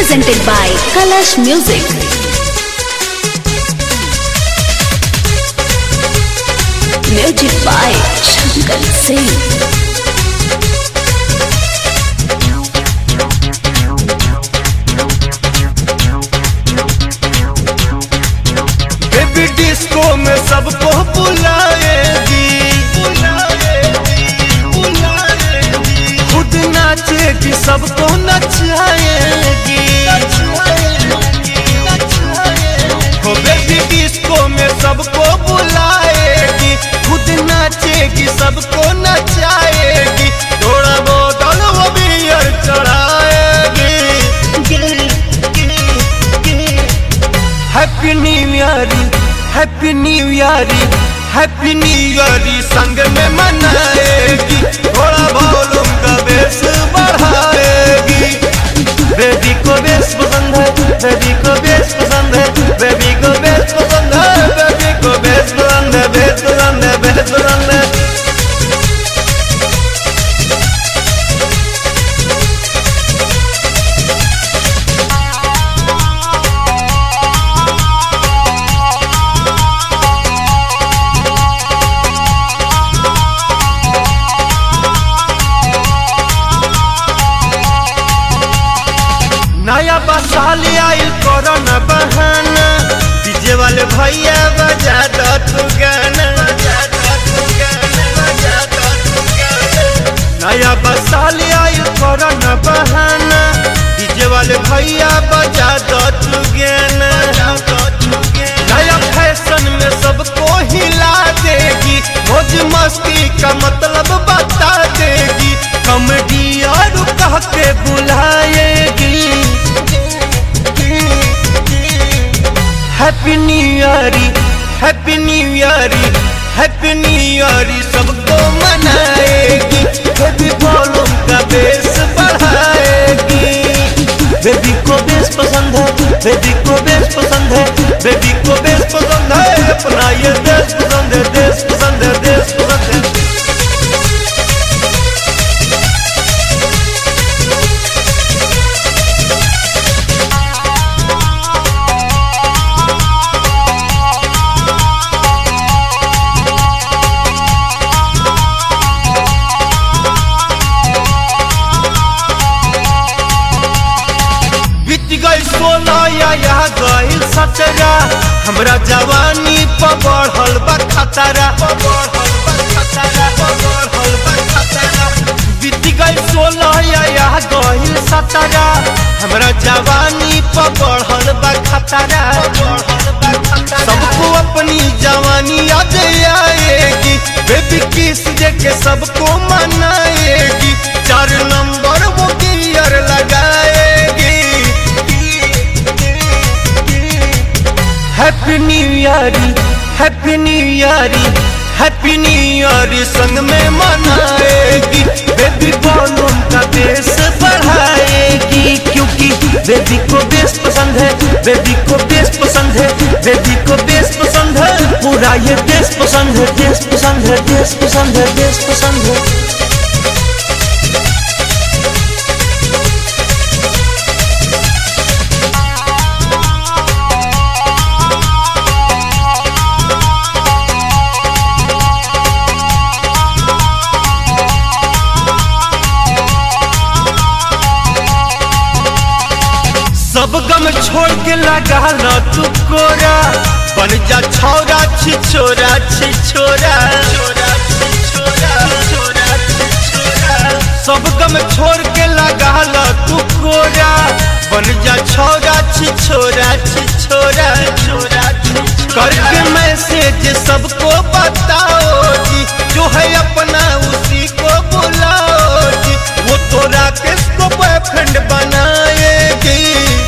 presented by Kalash Music. Music by Shankar Singh. Disco में सबको बुलाएगी, खुद नाचेगी सबको नचाएगी। हो बेबी डिस्को में सबको बुलाएगी, खुद नाचेगी सबको नचाएगी। थोड़ा बोतल वो बियर चढ़ाएगी। Happy new year, happy new year, happy new year संग में मनाएगी। थोड़ा वॉल्यूम का बेस बढ़ाएगी। बेबी को बेस पसंद है, बेबी को बेस पसंद है, बेबी को बेस पसंद है, बेबी को बेस पसंद है, बेस पसंद है, बेस पसंद है। नया बसाल आइल कोरोना बहाना, डीजे वाले भैया बजा दो तू गाना। नया बसाल आइल कोरोना बहाना, डीजे वाले भैया बजा दो तू गाना। नया फैशन में सबको हिला देगी, मौज मस्ती का मतलब बता देगी। कॉमेडी और कह के बुलाएगी। Happy new year, happy new year, happy new year सबको मनाएगी। बेबी वॉल्यूम का बेस बढ़ाएगी। बेबी को बेस पसंद है, बेबी को बेस पसंद है, बेबी को बेस पसंद है। अपना ये देश पसंद है, देश पसंद है, देश पसंद है। या गइल 17, हमरा जवानी पर बढ़ल बा खतरा। बीत गइल 16 या गइल 17, हमरा जवानी पर बढ़ल बा खतरा। सबको अपनी जवानी याद आएगी। बेबी किस देके सबको मनाएगी। 4 नंबर वो गियर लगाएगी। Happy new year, happy new year, happy new year संग में मनाएगी। बेबी वॉल्यूम का बेस बढ़ाएगी। क्योंकि बेबी को बेस पसंद है, बेबी को बेस पसंद है, बेबी को बेस पसंद है। पूरा ये देश पसंद है, देश पसंद है, देश पसंद है, देश पसंद है। सब गम छोड़ के लगा लो तू कोरा, बन जा छोरा छिछोरा छिछोरा। सब गम छोड़ के लगा लो तू कोरा, बन जा छोरा छिछोरा छिछोरा। करके मैसेज सबको बताओ जी, जो है अपना उसी को बुलाओ जी। वो तोरा किसको बॉयफ्रेंड बनाएगी।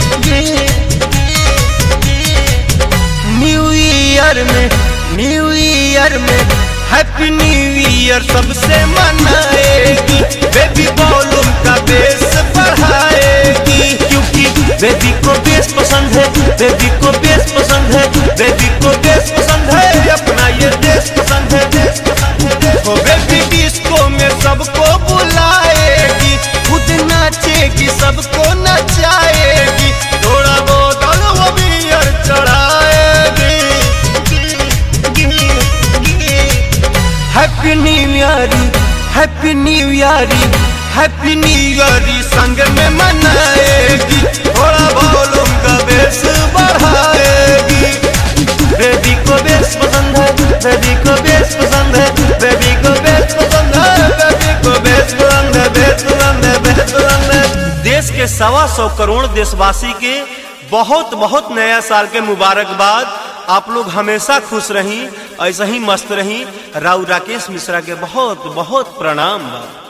न्यू ईयर में, न्यू ईयर में हैप्पी न्यू ईयर सबसे मनाएगी। बेबी वॉल्यूम का बेस बढ़ाएगी। क्योंकि बेबी को बेस पसंद है, बेबी को बेस पसंद है, बेबी को बेस पसंद है। अपना ये देश पसंद है, देश पसंद है। तो बेबी डिस्को में सबको बुलाएगी, खुद नाचेगी सबको नचाएगी। Happy new year, happy new year, happy new year संग में मनाएगी, थोड़ा वॉल्यूम का बेस बढ़ाएगी। बेबी को बेस पसंद है, बेबी को बेस पसंद है, बेबी को बेस पसंद है, बेबी को बेस पसंद है, बेस पसंद है, बेस पसंद है। देश के 125 करोड़ देशवासी के बहुत बहुत नया साल के मुबारकबाद। आप लोग हमेशा खुश रहीं, ऐसा ही मस्त रहीं। राव राकेश मिश्रा के बहुत बहुत प्रणाम।